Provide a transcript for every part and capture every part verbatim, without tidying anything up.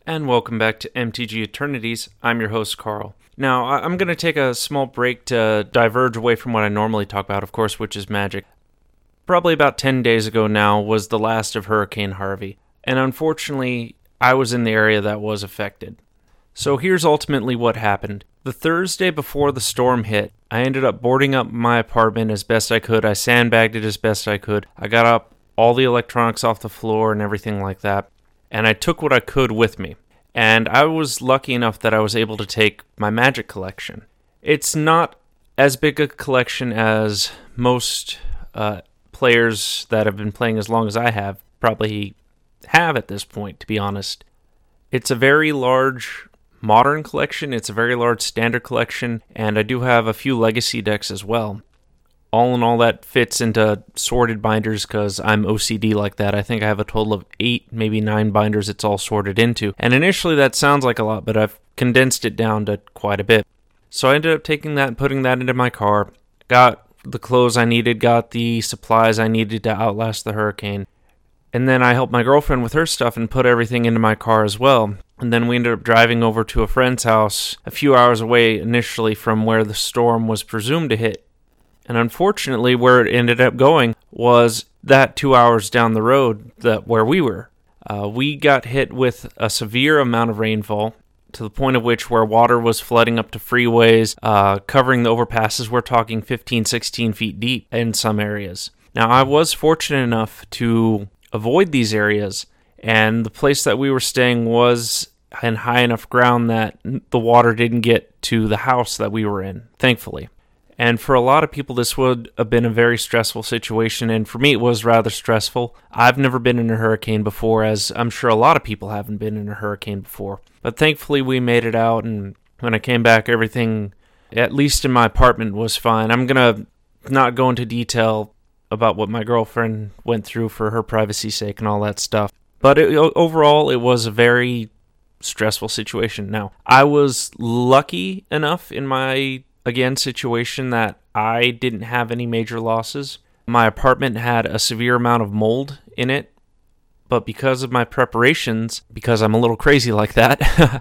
And welcome back to M T G Eternities. I'm your host, Carl. Now, I'm going to take a small break to diverge away from what I normally talk about, of course, which is Magic. Probably about ten days ago now was the last of Hurricane Harvey, and unfortunately, I was in the area that was affected. So here's ultimately what happened. The Thursday before the storm hit, I ended up boarding up my apartment as best I could. I sandbagged it as best I could. I got up all the electronics off the floor and everything like that, and I took what I could with me. And I was lucky enough that I was able to take my Magic collection. It's not as big a collection as most uh, players that have been playing as long as I have probably have at this point, to be honest. It's a very large modern collection, it's a very large standard collection, and I do have a few legacy decks as well. All in all, that fits into sorted binders because I'm O C D like that. I think I have a total of eight, maybe nine binders it's all sorted into. And initially that sounds like a lot, but I've condensed it down to quite a bit. So I ended up taking that and putting that into my car. Got the clothes I needed, got the supplies I needed to outlast the hurricane. And then I helped my girlfriend with her stuff and put everything into my car as well. And then we ended up driving over to a friend's house a few hours away initially from where the storm was presumed to hit. And unfortunately, where it ended up going was that two hours down the road that where we were. Uh, we got hit with a severe amount of rainfall, to the point of which where water was flooding up to freeways, uh, covering the overpasses. We're talking fifteen, sixteen feet deep in some areas. Now, I was fortunate enough to avoid these areas, and the place that we were staying was in high enough ground that the water didn't get to the house that we were in, thankfully. And for a lot of people, this would have been a very stressful situation, and for me, it was rather stressful. I've never been in a hurricane before, as I'm sure a lot of people haven't been in a hurricane before. But thankfully, we made it out, and when I came back, everything, at least in my apartment, was fine. I'm going to not go into detail about what my girlfriend went through for her privacy's sake and all that stuff. But it, overall, it was a very stressful situation. Now, I was lucky enough in my Again, situation that I didn't have any major losses. My apartment had a severe amount of mold in it, but because of my preparations, because I'm a little crazy like that,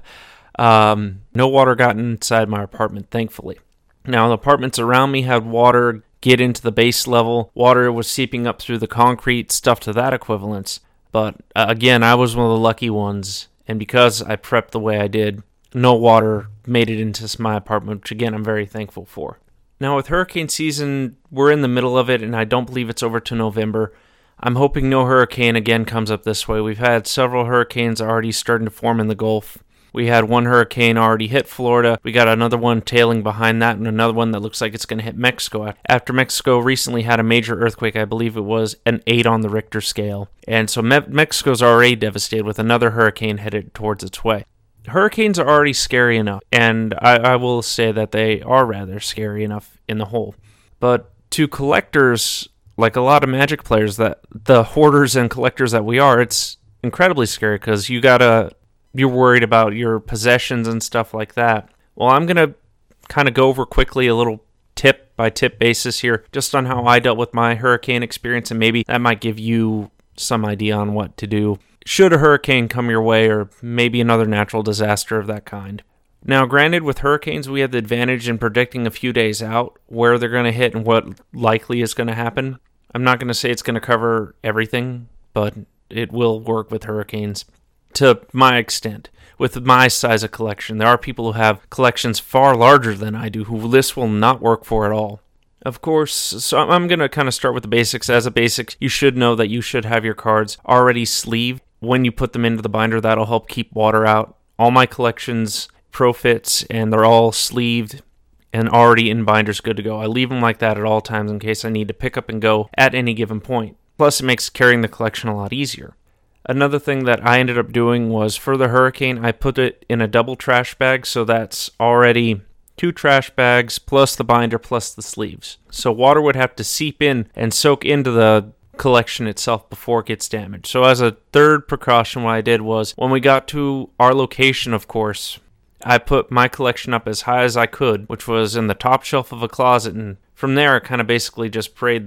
um, no water got inside my apartment, thankfully. Now, the apartments around me had water get into the base level. Water was seeping up through the concrete, stuff to that equivalence. But uh, again, I was one of the lucky ones, and because I prepped the way I did, no water made it into my apartment, which again, I'm very thankful for. Now, with hurricane season, we're in the middle of it, and I don't believe it's over to November. I'm hoping no hurricane again comes up this way. We've had several hurricanes already starting to form in the Gulf. We had one hurricane already hit Florida. We got another one tailing behind that, and another one that looks like it's going to hit Mexico. After Mexico recently had a major earthquake, I believe it was an eight on the Richter scale. And so Me- Mexico's already devastated with another hurricane headed towards its way. Hurricanes are already scary enough, and I, I will say that they are rather scary enough in the whole. But to collectors, like a lot of Magic players, that the hoarders and collectors that we are, it's incredibly scary because you gotta, you're worried about your possessions and stuff like that. Well, I'm gonna kind of go over quickly a little tip by tip basis here, just on how I dealt with my hurricane experience, and maybe that might give you some idea on what to do should a hurricane come your way, or maybe another natural disaster of that kind. Now, granted, with hurricanes, we have the advantage in predicting a few days out where they're going to hit and what likely is going to happen. I'm not going to say it's going to cover everything, but it will work with hurricanes to my extent. With my size of collection, there are people who have collections far larger than I do who this will not work for at all. Of course, so I'm going to kind of start with the basics. As a basic, you should know that you should have your cards already sleeved. When you put them into the binder, that'll help keep water out. All my collections pro-fits, and they're all sleeved and already in binders good to go. I leave them like that at all times in case I need to pick up and go at any given point. Plus, it makes carrying the collection a lot easier. Another thing that I ended up doing was for the hurricane, I put it in a double trash bag, so that's already two trash bags plus the binder plus the sleeves. So water would have to seep in and soak into the collection itself before it gets damaged. So as a third precaution, what I did was when we got to our location, of course, I put my collection up as high as I could, which was in the top shelf of a closet, and from there I kind of basically just prayed that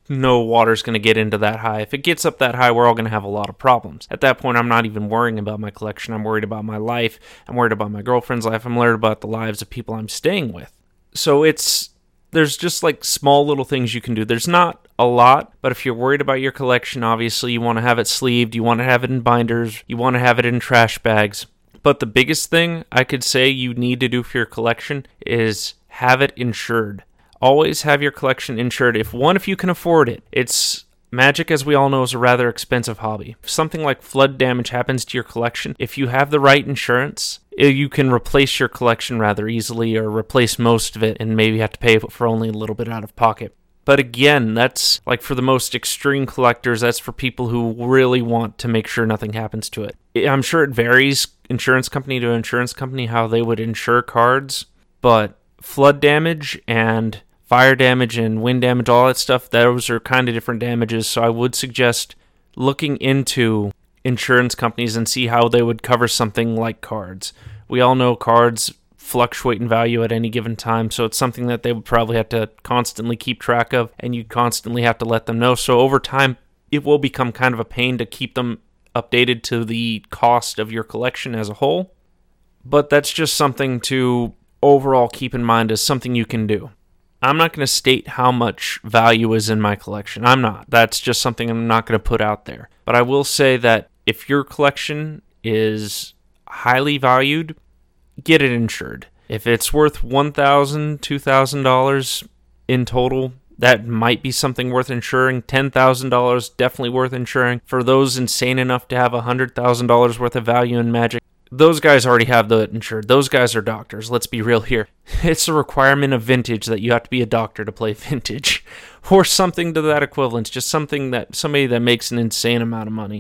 no water's going to get into that high. If it gets up that high, we're all going to have a lot of problems. At that point, I'm not even worrying about my collection. I'm worried about my life. I'm worried about my girlfriend's life. I'm worried about the lives of people I'm staying with. So it's, there's just like small little things you can do. There's not a lot, but if you're worried about your collection, obviously you want to have it sleeved. You want to have it in binders. You want to have it in trash bags. But the biggest thing I could say you need to do for your collection is have it insured. Always have your collection insured. If one, if you can afford it. It's Magic, as we all know, is a rather expensive hobby. If something like flood damage happens to your collection, if you have the right insurance, you can replace your collection rather easily, or replace most of it and maybe have to pay for only a little bit out of pocket. But again, that's like for the most extreme collectors, that's for people who really want to make sure nothing happens to it. I'm sure it varies insurance company to insurance company how they would insure cards, but flood damage and fire damage and wind damage, all that stuff, those are kind of different damages. So I would suggest looking into insurance companies and see how they would cover something like cards. We all know cards fluctuate in value at any given time, so it's something that they would probably have to constantly keep track of, and you constantly have to let them know. So over time, it will become kind of a pain to keep them updated to the cost of your collection as a whole. But that's just something to overall keep in mind as something you can do. I'm not going to state how much value is in my collection. I'm not. That's just something I'm not going to put out there. But I will say that if your collection is highly valued, get it insured. If it's worth one thousand dollars, two thousand dollars in total, that might be something worth insuring. ten thousand dollars, definitely worth insuring. For those insane enough to have one hundred thousand dollars worth of value in Magic, those guys already have the insured. Those guys are doctors. Let's be real here. It's a requirement of Vintage that you have to be a doctor to play Vintage, or something to that equivalent. Just something that somebody that makes an insane amount of money.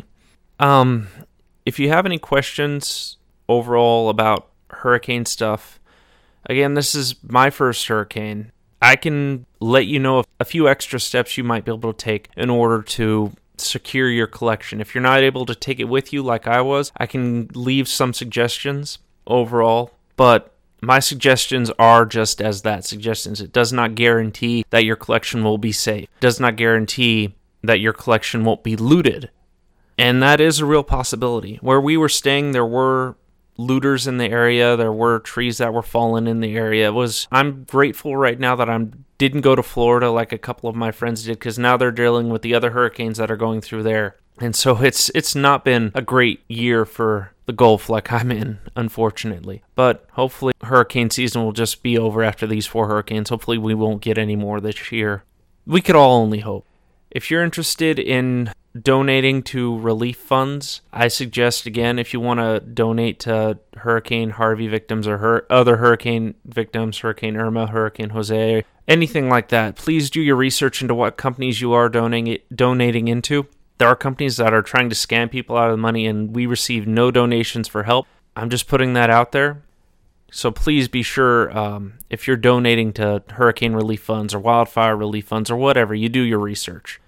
Um, if you have any questions overall about hurricane stuff, again, this is my first hurricane. I can let you know a few extra steps you might be able to take in order to secure your collection. If you're not able to take it with you like I was, I can leave some suggestions overall, but my suggestions are just as that, suggestions. It does not guarantee that your collection will be safe. It does not guarantee that your collection won't be looted. And that is a real possibility. Where we were staying, there were looters in the area. There were trees that were fallen in the area. It was I'm grateful right now that I didn't go to Florida like a couple of my friends did, because now they're dealing with the other hurricanes that are going through there. And so it's it's not been a great year for the Gulf like I'm in, unfortunately. But hopefully hurricane season will just be over after these four hurricanes. Hopefully we won't get any more this year. We could all only hope. If you're interested in donating to relief funds, I suggest, again, if you want to donate to Hurricane Harvey victims or hur- other hurricane victims, Hurricane Irma, Hurricane Jose, anything like that, please do your research into what companies you are donating donating into. There are companies that are trying to scam people out of the money, and we receive no donations for help. I'm just putting that out there. So please be sure, um, if you're donating to hurricane relief funds or wildfire relief funds or whatever, you do your research.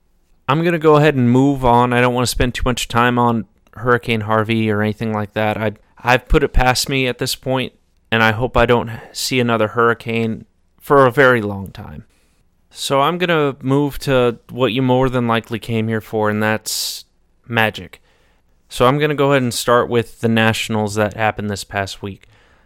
I'm going to go ahead and move on. I don't want to spend too much time on Hurricane Harvey or anything like that. I, I've put it past me at this point, and I hope I don't see another hurricane for a very long time. So I'm going to move to what you more than likely came here for, and that's Magic. So I'm going to go ahead and start with the Nationals that happened this past week.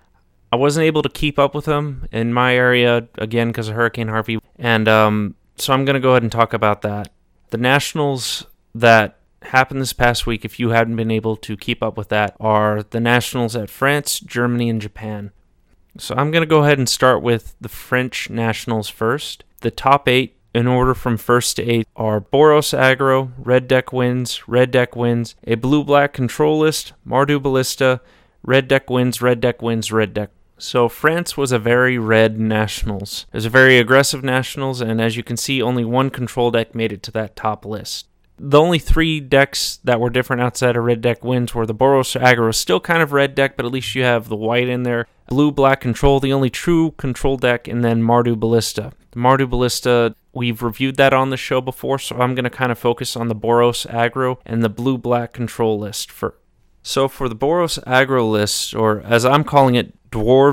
I wasn't able to keep up with them in my area, again, because of Hurricane Harvey, and um, so I'm going to go ahead and talk about that. The Nationals that happened this past week, if you hadn't been able to keep up with that, are the Nationals at France, Germany, and Japan. So I'm going to go ahead and start with the French Nationals first. The top eight, in order from first to eighth, are Boros Aggro, Red Deck Wins, Red Deck Wins, a Blue-Black Control List, Mardu Ballista, Red Deck Wins, Red Deck Wins, Red Deck. So France was a very red Nationals. It was a very aggressive Nationals, and as you can see, only one control deck made it to that top list. The only three decks that were different outside of Red Deck Wins were the Boros Aggro, still kind of red deck, but at least you have the white in there. Blue-Black Control, the only true control deck, and then Mardu Ballista. The Mardu Ballista, we've reviewed that on the show before, so I'm going to kind of focus on the Boros Aggro and the Blue-Black Control list. For So for the Boros Aggro list, or as I'm calling it,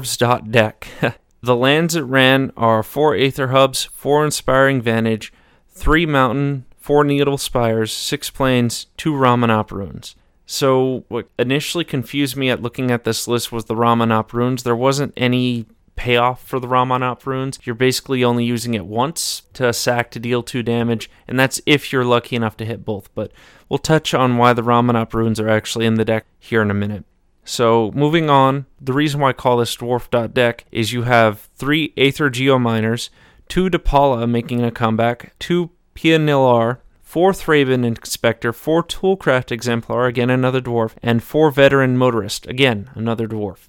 Dwarves.deck. The lands it ran are four Aether Hubs, four Inspiring Vantage, three Mountain, four Needle Spires, six Plains, two Ramunap runes. So what initially confused me at looking at this list was the Ramunap runes. There wasn't any payoff for the Ramunap runes. You're basically only using it once to sack to deal two damage, and that's if you're lucky enough to hit both. But we'll touch on why the Ramunap runes are actually in the deck here in a minute. So moving on, the reason why I call this Dwarf deck is you have three Aether Geominers, two Depala making a comeback, two Pia Nilar, four Thraben Inspector, four Toolcraft Exemplar, again another dwarf, and four Veteran Motorist, again another dwarf.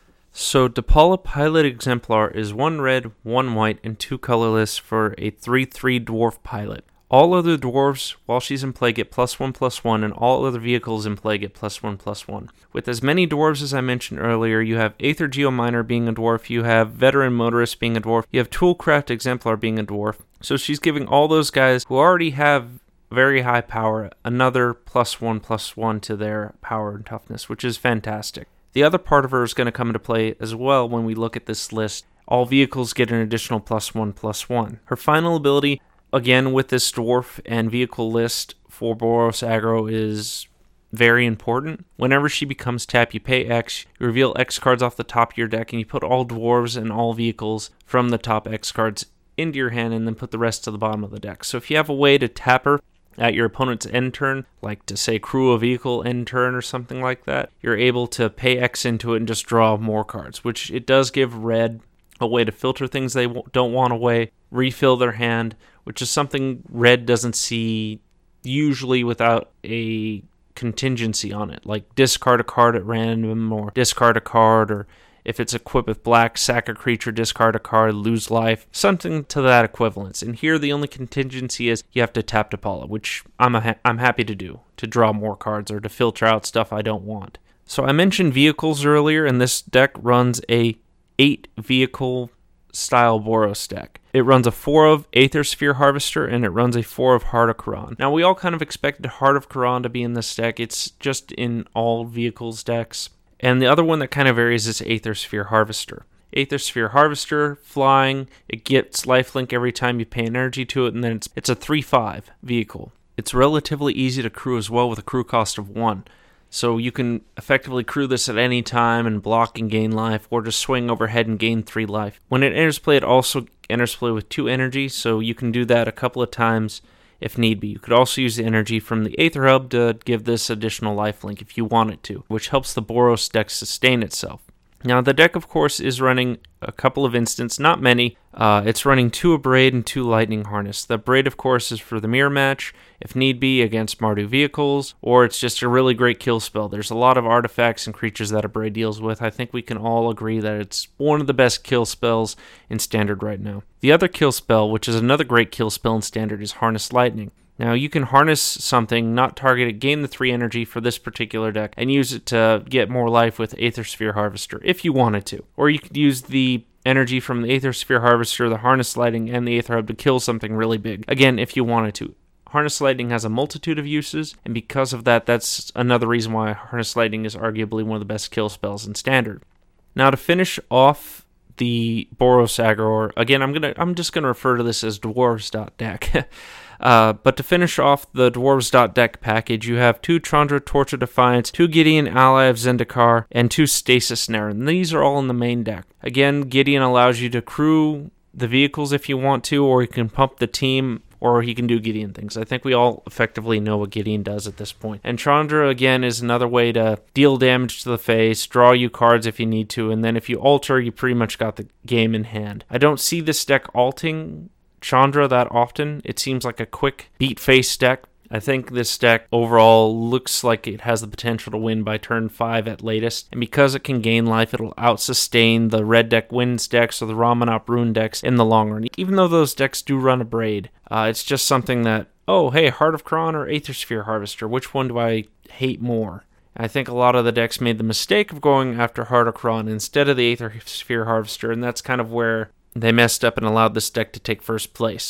So Depala Pilot Exemplar is one red, one white, and two colorless for a three three dwarf pilot. All other dwarves, while she's in play, get plus one plus one, and all other vehicles in play get plus one plus one. With as many dwarves as I mentioned earlier, you have Aether Geominer being a dwarf, you have Veteran Motorist being a dwarf, you have Toolcraft Exemplar being a dwarf. So she's giving all those guys who already have very high power another plus one plus one to their power and toughness, which is fantastic. The other part of her is going to come into play as well when we look at this list. All vehicles get an additional plus one plus one. Her final ability, again with this dwarf and vehicle list for Boros aggro, is very important. Whenever she becomes tap, you pay X, you reveal X cards off the top of your deck, and you put all dwarves and all vehicles from the top X cards into your hand and then put the rest to the bottom of the deck. So if you have a way to tap her at your opponent's end turn, like to say crew a vehicle end turn or something like that, you're able to pay X into it and just draw more cards, which it does give red a way to filter things they don't want away, refill their hand, which is something red doesn't see usually without a contingency on it, like discard a card at random, or discard a card, or if it's equipped with black, sack a creature, discard a card, lose life, something to that equivalence. And here the only contingency is you have to tap Depala, which I'm a ha- I'm happy to do, to draw more cards or to filter out stuff I don't want. So I mentioned vehicles earlier, and this deck runs a eight vehicle style Boros deck. It runs a four of Aether Sphere Harvester, and it runs a four of Heart of Khorne. Now we all kind of expected Heart of Khorne to be in this deck. It's just in all vehicles decks. And the other one that kind of varies is Aether Sphere Harvester. Aether Sphere Harvester, flying, it gets lifelink every time you pay energy to it, and then it's, it's a three five vehicle. It's relatively easy to crew as well with a crew cost of one. So you can effectively crew this at any time and block and gain life, or just swing overhead and gain three life. When it enters play, it also enters play with two energy, so you can do that a couple of times if need be. You could also use the energy from the Aether Hub to give this additional lifelink if you wanted to, which helps the Boros deck sustain itself. Now, the deck, of course, is running a couple of instants, not many. Uh, it's running two Abrade and two Lightning Harness. The Abrade, of course, is for the mirror match, if need be, against Mardu vehicles, or it's just a really great kill spell. There's a lot of artifacts and creatures that Abrade deals with. I think we can all agree that it's one of the best kill spells in Standard right now. The other kill spell, which is another great kill spell in Standard, is Harness Lightning. Now, you can harness something, not target it, gain the three energy for this particular deck, and use it to get more life with Aether Sphere Harvester, if you wanted to. Or you could use the energy from the Aether Sphere Harvester, the Harness Lightning, and the Aether Hub to kill something really big, again, if you wanted to. Harness Lightning has a multitude of uses, and because of that, that's another reason why Harness Lightning is arguably one of the best kill spells in Standard. Now, to finish off the Boros aggro, again, I'm gonna, I'm just going to refer to this as Dwarves.deck. Uh, but to finish off the Dwarves.deck package, you have two Chandra Torch of Defiance, two Gideon Ally of Zendikar, and two Stasis Snare. And these are all in the main deck. Again, Gideon allows you to crew the vehicles if you want to, or you can pump the team, or he can do Gideon things. I think we all effectively know what Gideon does at this point. And Chandra, again, is another way to deal damage to the face, draw you cards if you need to, and then if you alter, you pretty much got the game in hand. I don't see this deck alting Chandra that often. It seems like a quick beat face deck. I think this deck overall looks like it has the potential to win by turn five at latest, and because it can gain life, it'll out-sustain the red deck wins decks or the Ramunap rune decks in the long run. Even though those decks do run Abrade, uh, it's just something that, oh hey, Heart of Khorne or Aether Sphere Harvester, which one do I hate more? I think a lot of the decks made the mistake of going after Heart of Khorne instead of the Aether Sphere Harvester, and that's kind of where they messed up and allowed this deck to take first place.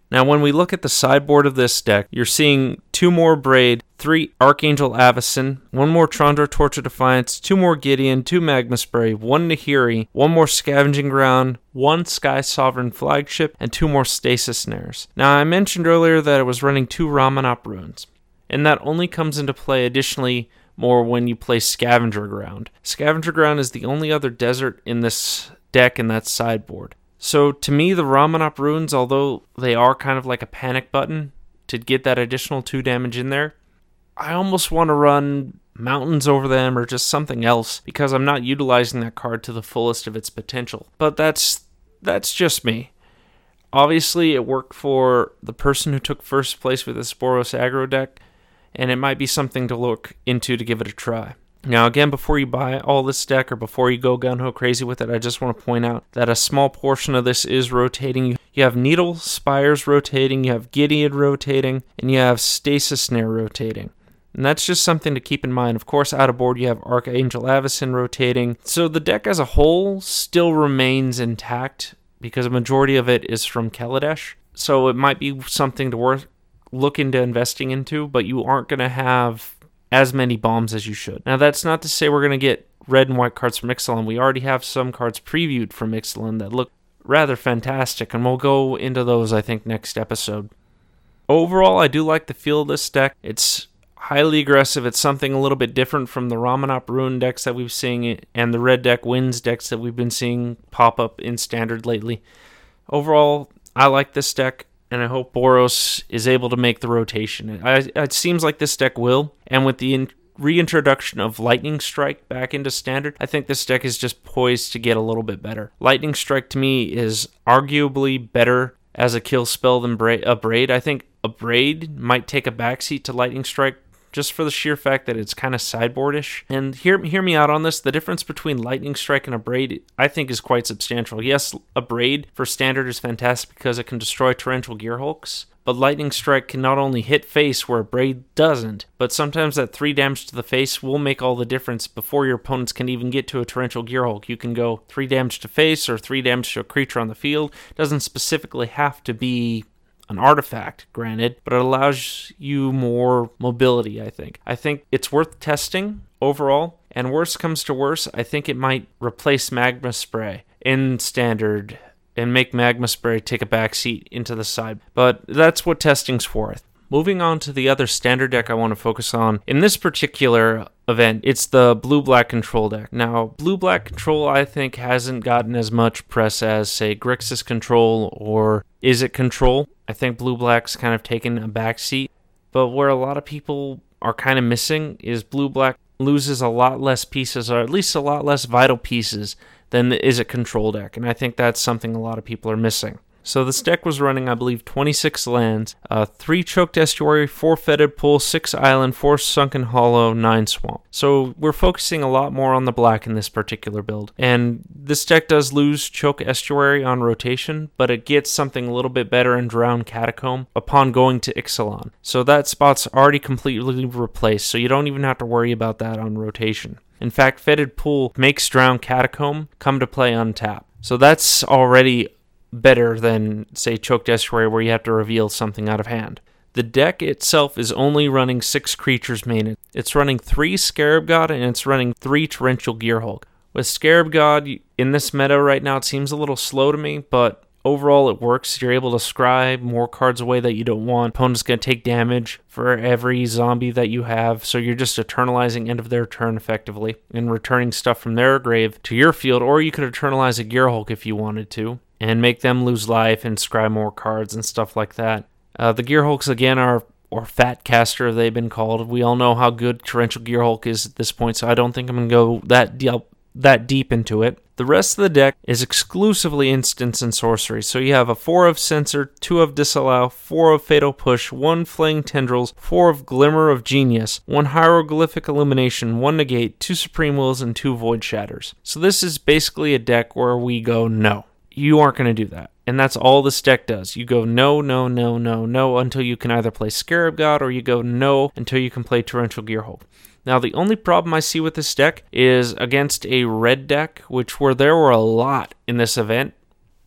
Now, when we look at the sideboard of this deck, you're seeing two more Braid, three Archangel Avacyn, one more Trondor Torch of Defiance, two more Gideon, two Magma Spray, one Nahiri, one more Scavenging Ground, one Sky Sovereign Flagship, and two more Stasis Snares. Now, I mentioned earlier that it was running two Ramunap Runes, and that only comes into play additionally more when you play Scavenger Ground. Scavenger Ground is the only other desert in this deck in that sideboard. So to me, the Ramunap Runes, although they are kind of like a panic button to get that additional two damage in there, I almost want to run Mountains over them or just something else because I'm not utilizing that card to the fullest of its potential. But that's that's just me. Obviously, it worked for the person who took first place with the Boros aggro deck, and it might be something to look into to give it a try. Now, again, before you buy all this deck or before you go gung-ho crazy with it, I just want to point out that a small portion of this is rotating. You have Needle Spires rotating, you have Gideon rotating, and you have Stasis Snare rotating. And that's just something to keep in mind. Of course, out of board, you have Archangel Avacyn rotating. So the deck as a whole still remains intact because a majority of it is from Kaladesh. So it might be something to worth look into investing into, but you aren't going to have as many bombs as you should. Now, that's not to say we're going to get red and white cards from Ixalan. We already have some cards previewed from Ixalan that look rather fantastic, and we'll go into those, I think, next episode. Overall, I do like the feel of this deck. It's highly aggressive. It's something a little bit different from the Ramunap Rune decks that we've seen and the Red Deck Wins decks that we've been seeing pop up in Standard lately. Overall, I like this deck, and I hope Boros is able to make the rotation. It, it seems like this deck will, and with the in, reintroduction of Lightning Strike back into Standard, I think this deck is just poised to get a little bit better. Lightning Strike to me is arguably better as a kill spell than Bra- a Braid. I think a Braid might take a backseat to Lightning Strike just for the sheer fact that it's kind of sideboardish. And hear, hear me out on this. The difference between Lightning Strike and a Braid, I think, is quite substantial. Yes, a Braid for Standard is fantastic because it can destroy Torrential Gearhulks, but Lightning Strike can not only hit face where a Braid doesn't, but sometimes that three damage to the face will make all the difference before your opponents can even get to a Torrential Gearhulk. You can go three damage to face or three damage to a creature on the field. It doesn't specifically have to be an artifact, granted, but it allows you more mobility, I think. I think it's worth testing overall, and worst comes to worst, I think it might replace Magma Spray in Standard and make Magma Spray take a backseat into the side. But that's what testing's for. Moving on to the other Standard deck I want to focus on. In this particular event, it's the Blue-Black Control deck. Now, Blue-Black Control, I think, hasn't gotten as much press as, say, Grixis Control or Izzet Control. I think Blue-Black's kind of taken a backseat. But where a lot of people are kind of missing is Blue-Black loses a lot less pieces, or at least a lot less vital pieces, than the Izzet Control deck. And I think that's something a lot of people are missing. So this deck was running, I believe, twenty-six lands, uh, three Choked Estuary, four Fetid Pool, six Island, four Sunken Hollow, nine Swamp. So we're focusing a lot more on the black in this particular build. And this deck does lose Choked Estuary on rotation, but it gets something a little bit better in Drown Catacomb upon going to Ixalan. So that spot's already completely replaced, so you don't even have to worry about that on rotation. In fact, Fetid Pool makes Drown Catacomb come to play untapped. So that's already better than, say, Choked Estuary, where you have to reveal something out of hand. The deck itself is only running six creatures main. It's running three Scarab God, and it's running three Torrential Gearhulk. With Scarab God, in this meta right now, it seems a little slow to me, but overall it works. You're able to scry more cards away that you don't want. Opponent's going to take damage for every zombie that you have, so you're just eternalizing end of their turn effectively and returning stuff from their grave to your field, or you could eternalize a Gearhulk if you wanted to and make them lose life and scry more cards and stuff like that. Uh, the Gearhulks, again, are, or Fat Caster, they've been called. We all know how good Torrential Gearhulk is at this point, so I don't think I'm going to go that deep, that deep into it. The rest of the deck is exclusively instants and sorcery. So you have a four of Censor, two of Disallow, four of Fatal Push, one Flaying Tendrils, four of Glimmer of Genius, one Hieroglyphic Illumination, one Negate, two Supreme Wills, and two Void Shatters. So this is basically a deck where we go, no, you aren't going to do that. And that's all this deck does. You go no, no, no, no, no until you can either play Scarab God, or you go no until you can play Torrential Gearhulk. Now, the only problem I see with this deck is against a red deck, which where there were a lot in this event.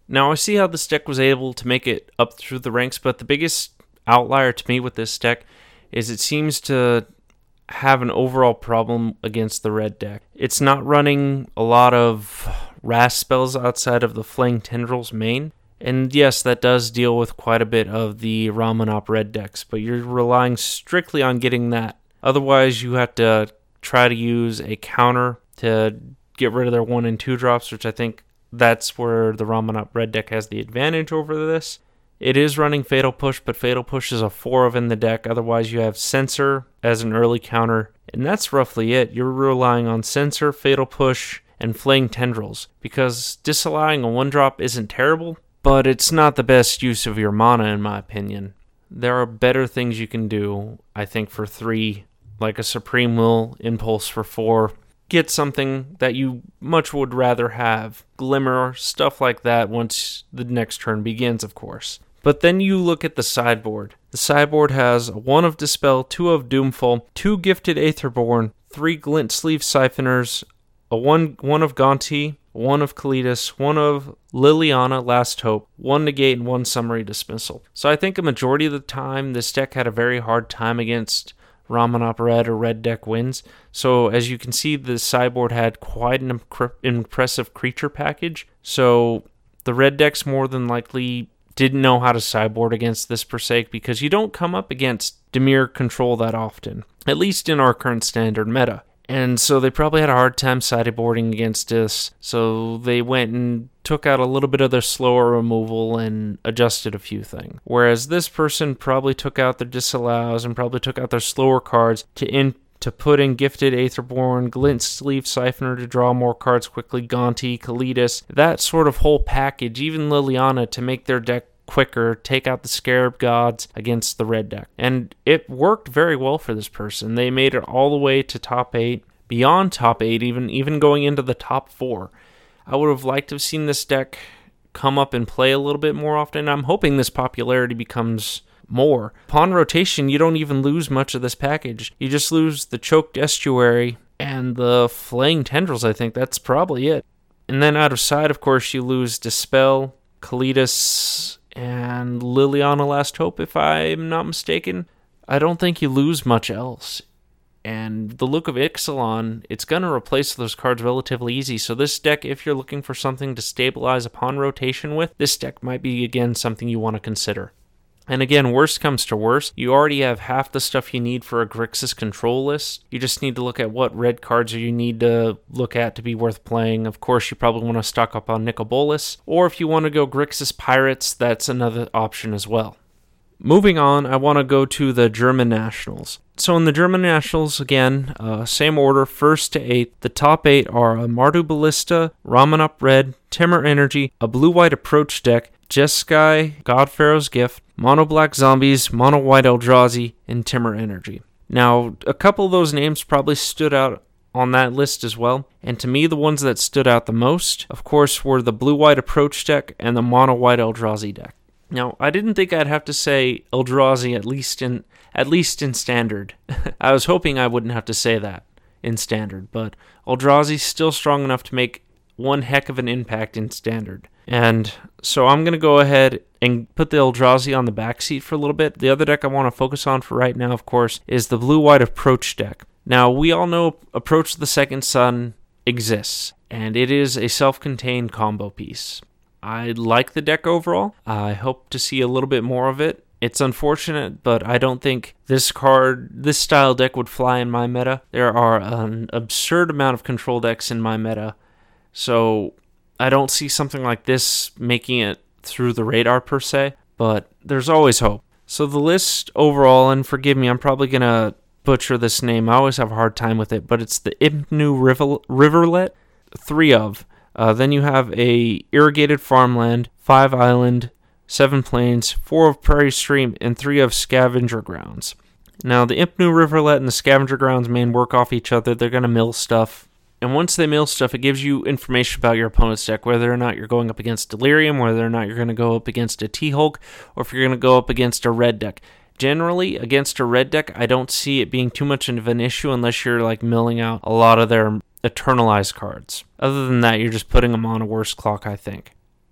Now, I see how this deck was able to make it up through the ranks, but the biggest outlier to me with this deck is it seems to have an overall problem against the red deck. It's not running a lot of Wrath spells outside of the Flaying Tendrils main. And yes, that does deal with quite a bit of the Ramunap red decks, but you're relying strictly on getting that. Otherwise, you have to try to use a counter to get rid of their one and two drops, which I think that's where the Ramunap red deck has the advantage over this. It is running Fatal Push, but Fatal Push is a four of in the deck. Otherwise, you have Censor as an early counter, and that's roughly it. You're relying on Censor, Fatal Push, and Flaying Tendrils, because disallowing a one drop isn't terrible, but it's not the best use of your mana, in my opinion. There are better things you can do, I think, for three, like a Supreme Will, Impulse for four. Get something that you much would rather have. Glimmer, stuff like that once the next turn begins, of course. But then you look at the sideboard. The sideboard has one of Dispel, two of Doomfall, two Gifted Aetherborn, three Glint Sleeve Siphoners, a one one of Gonti, one of Kalitas, one of Liliana, Last Hope, one Negate, and one Summary Dismissal. So I think a majority of the time, this deck had a very hard time against Ramunap Red or Red deck wins. So as you can see, the sideboard had quite an imp- impressive creature package. So the red decks more than likely didn't know how to sideboard against this per se, because you don't come up against Dimir control that often, at least in our current standard meta. And so they probably had a hard time sideboarding against this, so they went and took out a little bit of their slower removal and adjusted a few things. Whereas this person probably took out their disallows and probably took out their slower cards to in to put in Gifted Aetherborn, Glint Sleeve Siphoner to draw more cards quickly, Gonti, Kalitas, that sort of whole package, even Liliana to make their deck quicker, take out the Scarab Gods against the red deck. And it worked very well for this person. They made it all the way to top eight, beyond top eight, even, even going into the top four. I would have liked to have seen this deck come up and play a little bit more often. I'm hoping this popularity becomes more. Upon rotation, you don't even lose much of this package. You just lose the Choked Estuary and the Flaying Tendrils, I think. That's probably it. And then out of sight, of course, you lose Dispel, Kalitas, and Liliana Last Hope, if I'm not mistaken. I don't think you lose much else. And the look of Ixalan, it's going to replace those cards relatively easy. So this deck, if you're looking for something to stabilize upon rotation with, this deck might be, again, something you want to consider. And again, worst comes to worst, you already have half the stuff you need for a Grixis control list. You just need to look at what red cards you need to look at to be worth playing. Of course, you probably want to stock up on Nicol Bolas, or if you want to go Grixis Pirates, that's another option as well. Moving on, I want to go to the German Nationals. So in the German Nationals, again, uh, same order, first to eighth. The top eight are a Mardu Ballista, Ramunap Red, Temur Energy, a blue-white approach deck, Jeskai, Godpharaoh's Gift, Mono Black Zombies, Mono White Eldrazi, and Temur Energy. Now, a couple of those names probably stood out on that list as well, and to me, the ones that stood out the most, of course, were the blue-white approach deck and the Mono White Eldrazi deck. Now, I didn't think I'd have to say Eldrazi at least in at least in Standard. I was hoping I wouldn't have to say that in Standard, but Eldrazi's still strong enough to make one heck of an impact in Standard. And so I'm going to go ahead and put the Eldrazi on the backseat for a little bit. The other deck I want to focus on for right now, of course, is the blue-white approach deck. Now, we all know Approach the Second Sun exists, and it is a self-contained combo piece. I like the deck overall. I hope to see a little bit more of it. It's unfortunate, but I don't think this card, this style deck would fly in my meta. There are an absurd amount of control decks in my meta, so I don't see something like this making it through the radar per se, but there's always hope. So the list overall, and forgive me, I'm probably going to butcher this name. I always have a hard time with it, but it's the Impnu River- Riverlet, three of. Uh, then you have a Irrigated Farmland, five Island, seven Plains, four of Prairie Stream, and three of Scavenger Grounds. Now, the Impnu Riverlet and the Scavenger Grounds main work off each other. They're going to mill stuff. And once they mill stuff, it gives you information about your opponent's deck, whether or not you're going up against Delirium, whether or not you're going to go up against a T-Hulk, or if you're going to go up against a red deck. Generally, against a red deck, I don't see it being too much of an issue unless you're like milling out a lot of their Eternalized cards. Other than that, you're just putting them on a worse clock, I think.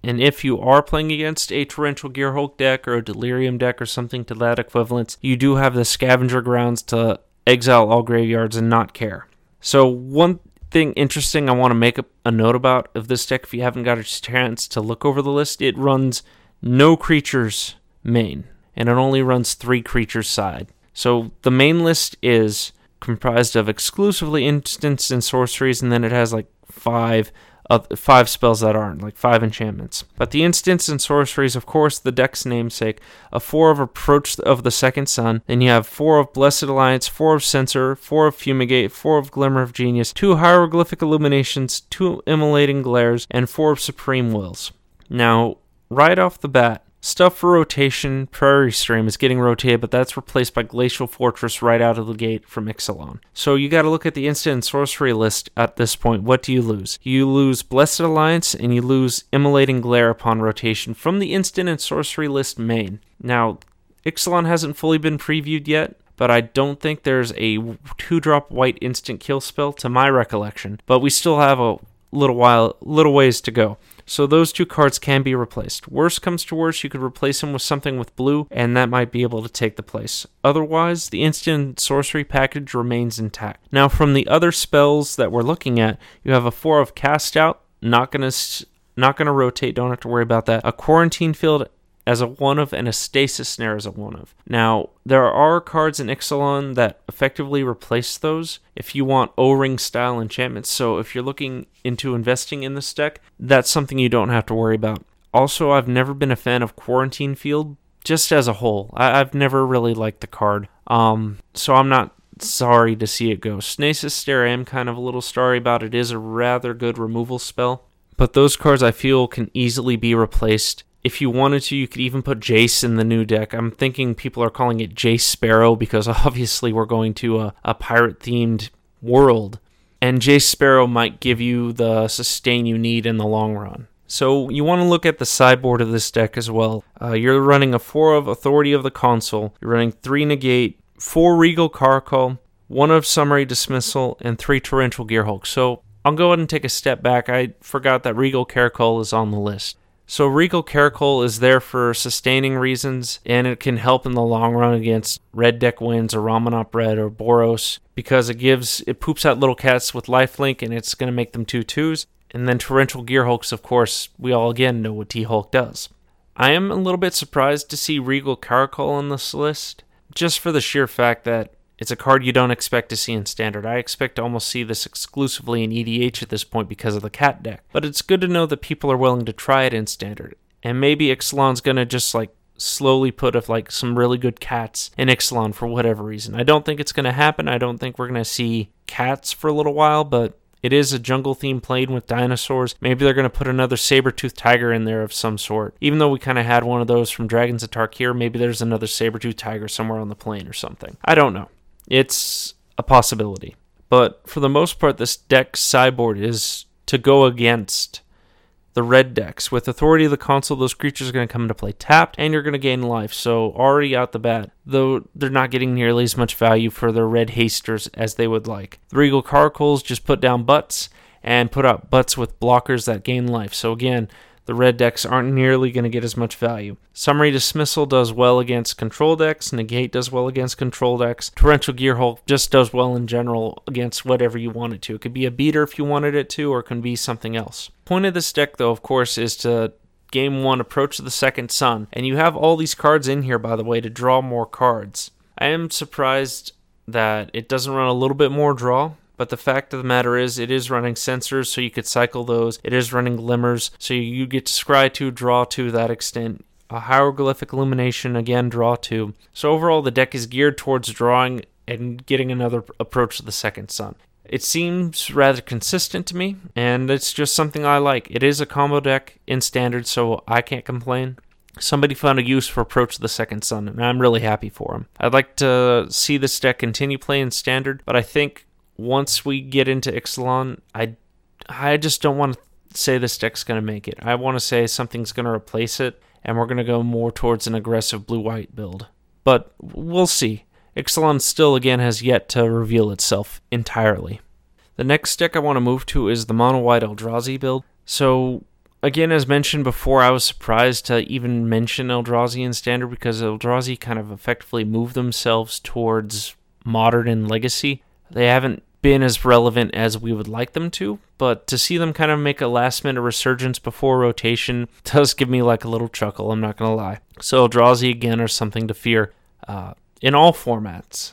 And if you are playing against a Torrential Gearhulk deck or a Delirium deck or something to that equivalence, you do have the Scavenger Grounds to exile all graveyards and not care. So one thing interesting I want to make a, a note about of this deck, if you haven't got a chance to look over the list, it runs no creatures main, and it only runs three creatures side. So the main list is comprised of exclusively instants and sorceries, and then it has like five uh, five spells that aren't, like five enchantments. But the instants and sorceries, of course, the deck's namesake, a four of Approach of the Second Sun, then you have four of Blessed Alliance, four of Censor, four of Fumigate, four of Glimmer of Genius, two Hieroglyphic Illuminations, two Immolating Glares, and four of Supreme Wills. Now, right off the bat, stuff for rotation, Prairie Stream is getting rotated, but that's replaced by Glacial Fortress right out of the gate from Ixalan. So you got to look at the instant and sorcery list at this point. What do you lose? You lose Blessed Alliance, and you lose Immolating Glare upon rotation from the instant and sorcery list main. Now, Ixalan hasn't fully been previewed yet, but I don't think there's a two-drop white instant kill spell to my recollection, but we still have a little while, little ways to go. So those two cards can be replaced. Worst comes to worst, you could replace them with something with blue, and that might be able to take the place. Otherwise, the instant sorcery package remains intact. Now, from the other spells that we're looking at, you have a four of Cast Out, not gonna not gonna rotate, don't have to worry about that. A Quarantine Field as a one of, and a Stasis Snare as a one of. Now, there are cards in Ixalan that effectively replace those if you want O-Ring style enchantments, so if you're looking into investing in this deck, that's something you don't have to worry about. Also, I've never been a fan of Quarantine Field, just as a whole. I- I've never really liked the card, um, so I'm not sorry to see it go. Stasis Snare I am kind of a little sorry about. It is a rather good removal spell, but those cards I feel can easily be replaced. If you wanted to, you could even put Jace in the new deck. I'm thinking people are calling it Jace Sparrow because obviously we're going to a, a pirate-themed world. And Jace Sparrow might give you the sustain you need in the long run. So you want to look at the sideboard of this deck as well. Uh, you're running a four of Authority of the Consul. You're running three Negate, four Regal Caracal, one of Summary Dismissal, and three Torrential Gearhulk. So I'll go ahead and take a step back. I forgot that Regal Caracal is on the list. So Regal Caracal is there for sustaining reasons, and it can help in the long run against red deck wins or Ramunap Red or Boros, because it gives it poops out little cats with lifelink, and it's going to make them two twos. And then Torrential Gearhulks, of course, we all again know what T-Hulk does. I am a little bit surprised to see Regal Caracal on this list, just for the sheer fact that it's a card you don't expect to see in Standard. I expect to almost see this exclusively in E D H at this point because of the cat deck. But it's good to know that people are willing to try it in Standard. And maybe Ixalan's going to just like slowly put of like some really good cats in Ixalan for whatever reason. I don't think it's going to happen. I don't think we're going to see cats for a little while, but it is a jungle theme played with dinosaurs. Maybe they're going to put another saber-toothed tiger in there of some sort. Even though we kind of had one of those from Dragons of Tarkir, maybe there's another saber-toothed tiger somewhere on the plane or something. I don't know. It's a possibility. But for the most part, this deck's sideboard is to go against the red decks. With Authority of the Consul, those creatures are going to come into play tapped, and you're going to gain life. So already out the bat, though they're not getting nearly as much value for their red hasters as they would like. The Regal Caracals just put down butts, and put out butts with blockers that gain life. So again, the red decks aren't nearly going to get as much value. Summary Dismissal does well against control decks. Negate does well against control decks. Torrential Gearhulk just does well in general against whatever you want it to. It could be a beater if you wanted it to, or it can be something else. Point of this deck, though, of course, is to game one, Approach of the Second Sun. And you have all these cards in here, by the way, to draw more cards. I am surprised that it doesn't run a little bit more draw. But the fact of the matter is, it is running Censors, so you could cycle those. It is running Glimmers, so you get to scry two, draw two to that extent. A Hieroglyphic Illumination, again, draw two. So overall, the deck is geared towards drawing and getting another Approach to the Second Sun. It seems rather consistent to me, and it's just something I like. It is a combo deck in Standard, so I can't complain. Somebody found a use for Approach to the Second Sun, and I'm really happy for him. I'd like to see this deck continue playing Standard, but I think once we get into Ixalan, I, I just don't want to say this deck's going to make it. I want to say something's going to replace it, and we're going to go more towards an aggressive blue-white build. But we'll see. Ixalan still, again, has yet to reveal itself entirely. The next deck I want to move to is the mono-white Eldrazi build. So Again, as mentioned before, I was surprised to even mention Eldrazi in Standard because Eldrazi kind of effectively moved themselves towards Modern and Legacy. They haven't been as relevant as we would like them to, but to see them kind of make a last-minute resurgence before rotation does give me like a little chuckle, I'm not going to lie. So Eldrazi, again, are something to fear uh, in all formats.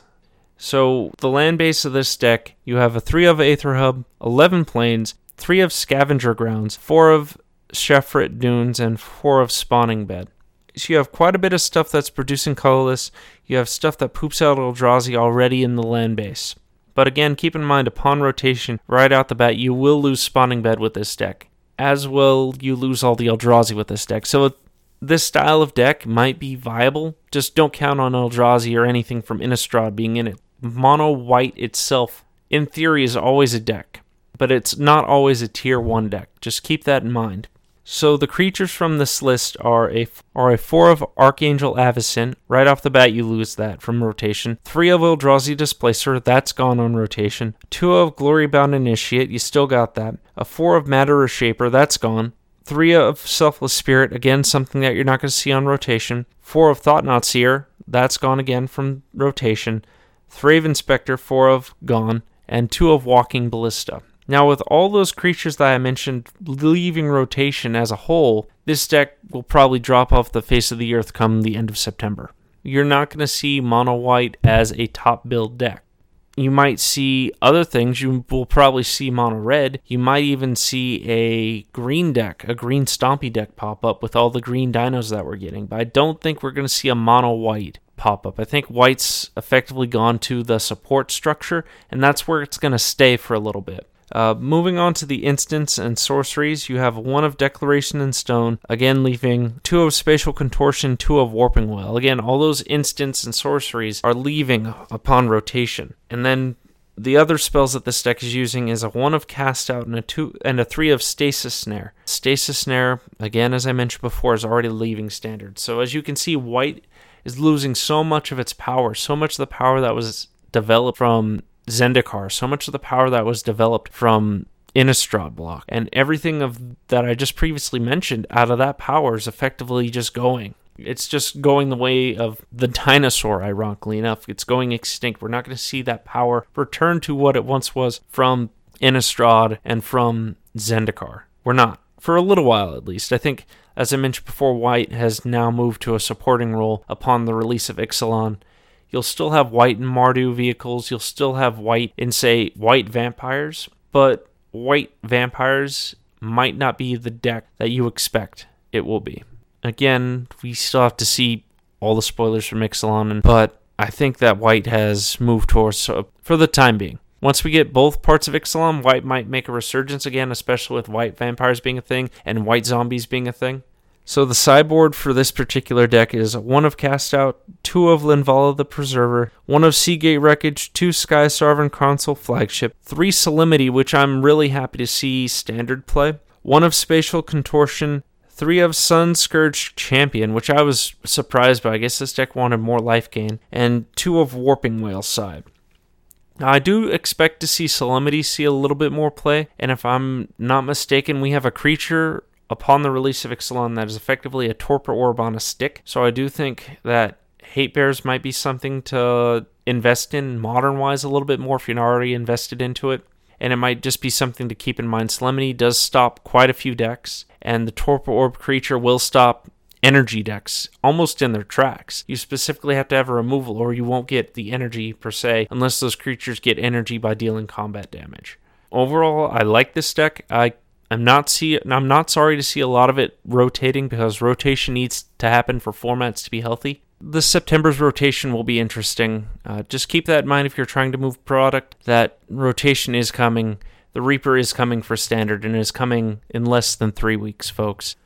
So the land base of this deck, you have a three of Aether Hub, eleven Plains, three of Scavenger Grounds, four of Shefrit Dunes, and four of Spawning Bed. So you have quite a bit of stuff that's producing colorless. You have stuff that poops out Eldrazi already in the land base. But again, keep in mind, upon rotation, right out the bat, you will lose Spawning Bed with this deck. As will you lose all the Eldrazi with this deck. So this style of deck might be viable. Just don't count on Eldrazi or anything from Innistrad being in it. Mono white itself, in theory, is always a deck. But it's not always a tier one deck. Just keep that in mind. So the creatures from this list are a are a four of Archangel Avacyn. Right off the bat, you lose that from rotation. three of Eldrazi Displacer, that's gone on rotation. two of Glorybound Initiate, you still got that. A four of Matterer Shaper, that's gone. three of Selfless Spirit, again, something that you're not going to see on rotation. four of Thought-Knot Seer, that's gone again from rotation. three of Inspector, four of gone, and two of Walking Ballista. Now, with all those creatures that I mentioned leaving rotation as a whole, this deck will probably drop off the face of the earth come the end of September. You're not going to see mono white as a top build deck. You might see other things. You will probably see mono red. You might even see a green deck, a green stompy deck pop up with all the green dinos that we're getting. But I don't think we're going to see a mono white pop up. I think white's effectively gone to the support structure, and that's where it's going to stay for a little bit. Uh, moving on to the instants and sorceries, you have one of Declaration in Stone, again leaving two of Spatial Contortion, two of Warping Wail. Again, all those instants and sorceries are leaving upon rotation. And then the other spells that this deck is using is a one of Cast Out and a two and a three of Stasis Snare. Stasis Snare, again, as I mentioned before, is already leaving Standard. So as you can see, white is losing so much of its power, so much of the power that was developed from Zendikar, so much of the power that was developed from Innistrad block, and everything of that I just previously mentioned out of that power is effectively just going. It's just going the way of the dinosaur, ironically enough. It's going extinct. We're not going to see that power return to what it once was from Innistrad and from Zendikar. We're not. For a little while, at least. I think, as I mentioned before, white has now moved to a supporting role upon the release of Ixalan. You'll still have white in Mardu vehicles. You'll still have white in, say, white vampires. But white vampires might not be the deck that you expect it will be. Again, we still have to see all the spoilers from Ixalan, but I think that white has moved towards, uh, for the time being. Once we get both parts of Ixalan, white might make a resurgence again, especially with white vampires being a thing and white zombies being a thing. So the sideboard for this particular deck is one of Cast Out, two of Linvala the Preserver, one of Seagate Wreckage, two Sky Sovereign Console Flagship, three Solemnity, which I'm really happy to see Standard play, one of Spatial Contortion, three of Sun Scourge Champion, which I was surprised by. I guess this deck wanted more life gain, and two of Warping Wail side. Now, I do expect to see Solemnity see a little bit more play, and if I'm not mistaken, we have a creature upon the release of Ixalan that is effectively a Torpor Orb on a stick. So I do think that Hate Bears might be something to invest in modern-wise a little bit more if you're not already invested into it. And it might just be something to keep in mind. Solemnity does stop quite a few decks, and the Torpor Orb creature will stop energy decks almost in their tracks. You specifically have to have a removal or you won't get the energy per se unless those creatures get energy by dealing combat damage. Overall, I like this deck. I I'm not see I'm not sorry to see a lot of it rotating because rotation needs to happen for formats to be healthy. This September's rotation will be interesting. Uh, just keep that in mind if you're trying to move product, that rotation is coming. The Reaper is coming for Standard and is coming in less than three weeks, folks.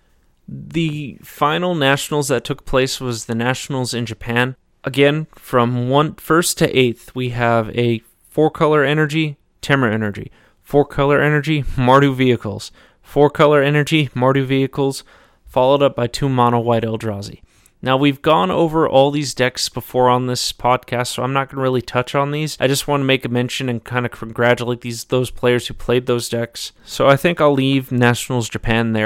The final Nationals that took place was the Nationals in Japan. Again, from one, first to eighth, we have a four-color energy, Temur energy. Four-color energy, Mardu vehicles. Four-color energy, Mardu vehicles, followed up by two mono-white Eldrazi. Now, we've gone over all these decks before on this podcast, so I'm not going to really touch on these. I just want to make a mention and kind of congratulate these those players who played those decks. So I think I'll leave Nationals Japan there.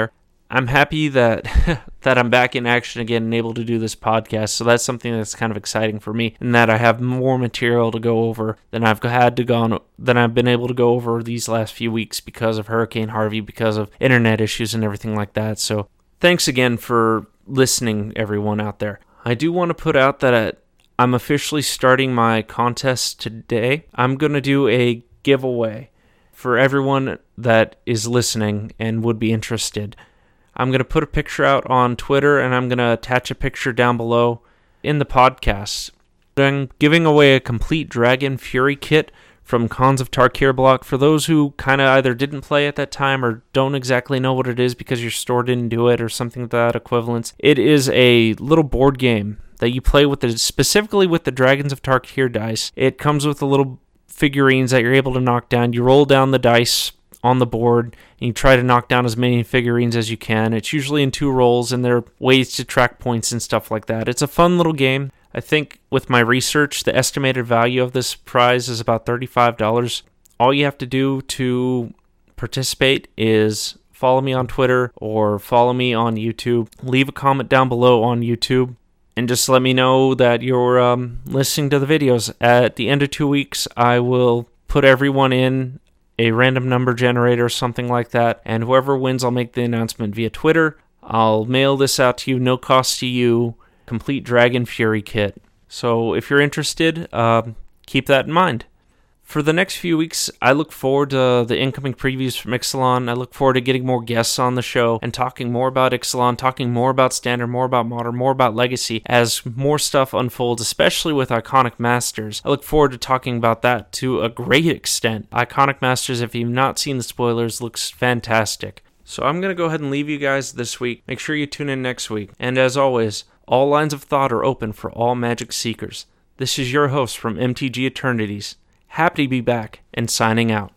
I'm happy that that I'm back in action again and able to do this podcast. So that's something that's kind of exciting for me, and that I have more material to go over than I've had to gone than I've been able to go over these last few weeks because of Hurricane Harvey, because of internet issues and everything like that. So thanks again for listening, everyone out there. I do want to put out that I'm officially starting my contest today. I'm going to do a giveaway for everyone that is listening and would be interested. I'm going to put a picture out on Twitter, and I'm going to attach a picture down below in the podcast. I'm giving away a complete Dragon Fury kit from Khans of Tarkir block for those who kind of either didn't play at that time or don't exactly know what it is because your store didn't do it or something of that equivalence. It is a little board game that you play with the, specifically with the Dragons of Tarkir dice. It comes with the little figurines that you're able to knock down. You roll down the dice on the board, and you try to knock down as many figurines as you can. It's usually in two rolls, and there are ways to track points and stuff like that. It's a fun little game. I think with my research, the estimated value of this prize is about thirty-five dollars. All you have to do to participate is follow me on Twitter or follow me on YouTube. Leave a comment down below on YouTube, and just let me know that you're um, listening to the videos. At the end of two weeks, I will put everyone in a random number generator or something like that, and whoever wins, I'll make the announcement via Twitter. I'll mail this out to you, no cost to you, complete Dragon Fury kit. So if you're interested, uh, keep that in mind. For the next few weeks, I look forward to the incoming previews from Ixalan. I look forward to getting more guests on the show and talking more about Ixalan, talking more about Standard, more about Modern, more about Legacy as more stuff unfolds, especially with Iconic Masters. I look forward to talking about that to a great extent. Iconic Masters, if you've not seen the spoilers, looks fantastic. So I'm going to go ahead and leave you guys this week. Make sure you tune in next week. And as always, all lines of thought are open for all magic seekers. This is your host from M T G Eternities. Happy to be back and signing out.